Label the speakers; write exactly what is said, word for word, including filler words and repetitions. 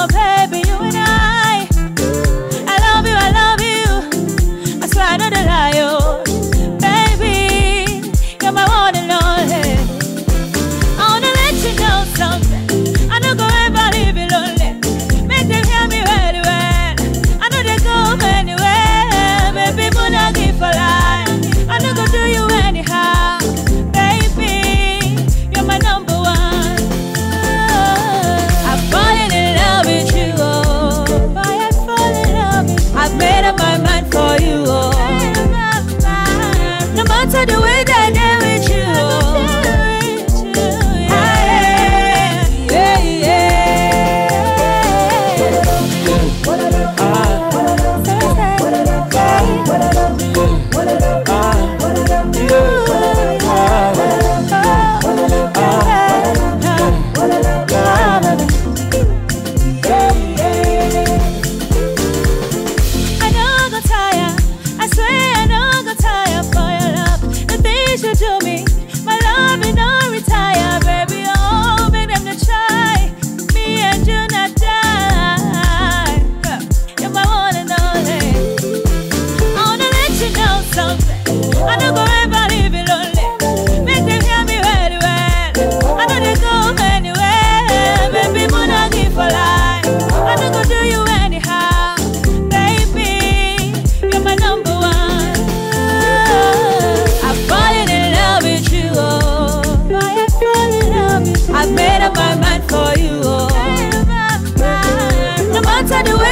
Speaker 1: Oh, baby, you and I. I love you, I love you. I swear I know the lie, oh. Baby, you're my one and only. I wanna let you know something. I don't go ever leave you lonely. Make them hear me very well. I know they go anywhere. Baby, but I give for life. I don't go do you anyhow. Baby, you're my number one. I'm falling in love with you, oh. I am falling in love with you. I've made up my mind for you, oh. No matter the way that I did with you, oh. Yeah, yeah, I've made up my mind for you, oh. No matter the